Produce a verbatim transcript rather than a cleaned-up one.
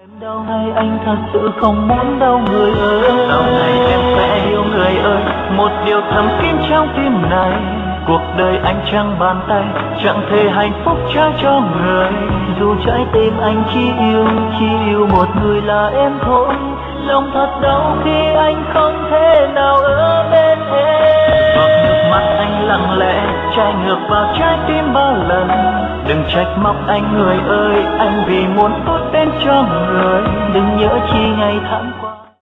Đau này anh thật sự không muốn đau người ơi. Sau này em sẽ yêu người ơi, một điều thầm kín trong tim này. Cuộc đời anh chẳng bàn tay, chẳng thể hạnh phúc trao cho người. Dù trái tim anh chỉ yêu, chỉ yêu một người là em thôi. Lòng thật đau khi anh không thể nào ở bên em. Giọt nước mắt anh lặng lẽ chảy ngược vào trái tim bao lần. Đừng trách móc anh người ơi, anh vì muốn tốt đến cho người. Đừng nhớ chi ngày tháng qua.